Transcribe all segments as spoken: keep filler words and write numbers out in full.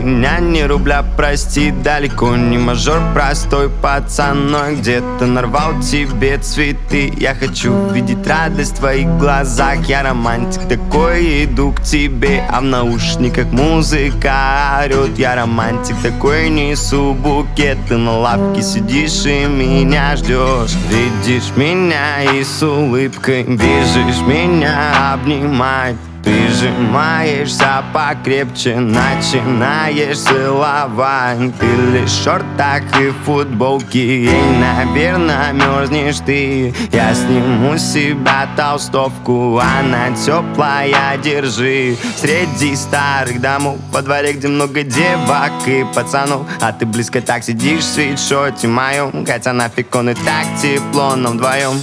меня ни рубля, прости, далеко не мажор, простой пацан, но где-то нарвал тебе цветы. Я хочу видеть радость в твоих глазах, я романтик такой, иду к тебе, а в наушниках музыка орёт. Я романтик такой, несу букет, ты на лавке сидишь и меня ждешь. Видишь меня и с улыбкой бежишь меня обнимать. Прижимаешься покрепче, начинаешь целовать. Ты лишь в шортах и футболке, и, наверное, мерзнешь ты. Я сниму с себя толстовку, она теплая, держи. Среди старых домов во дворе, где много девок и пацанов, а ты близко так сидишь в свитшоте моем, хотя нафиг он и так тепло нам вдвоем.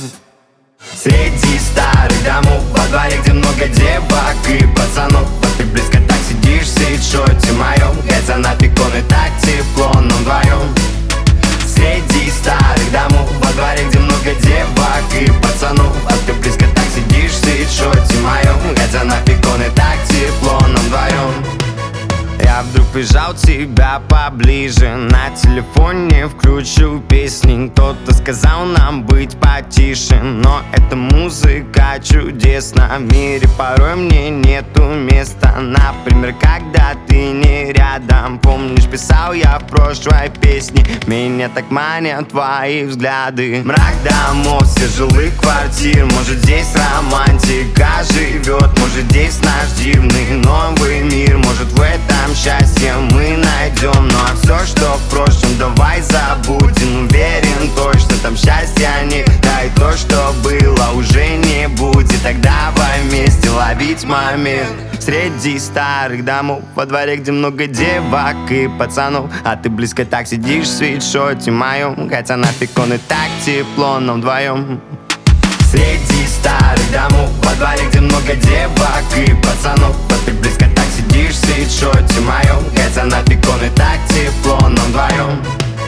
Среди старых домов во дворе, где много девок и пацанов, а ты близко так сидишь в свитшоте моем, хотя нафиг он и так тепло нам вдвоем. Среди старых домов во дворе, где много девок и пацанов, а ты близко так сидишь в свитшоте моем, хотя нафиг он и так тепло нам вдвоем. Я вдруг прижал тебя поближе, на телефоне включил песни. Кто-то сказал нам быть потише, но эта музыка чудесна. В мире порой мне нету места, например, когда ты не рядом. Помнишь, писал я в прошлой песне, меня так манят твои взгляды. Мрак домов, все жилых квартир, может здесь романтика живет, может здесь наш дивный новый мир, может в этом счастье мы найдем. Ну а все, что в прошлом, давай забудем. Уверен, точно там счастья нет, да и то, что было, уже не будет. Тогда вместе ловить момент. Среди старых домов во дворе, где много девок и пацанов, а ты близко так сидишь в свитшоте моем, хотя нафиг он и так тепло нам вдвоем. Среди старых домов во дворе, где много девок и пацанов, а ты близко так сидишь в свитшоте моем, хотя нафиг он и так тепло нам вдвоем.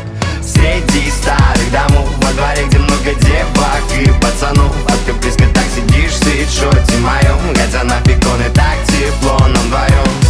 Среди старых домов во дворе, где много девок и пацанов, а ты близко так сидишь в свитшоте моем, хотя нафиг он и так тепло нам вдвоем.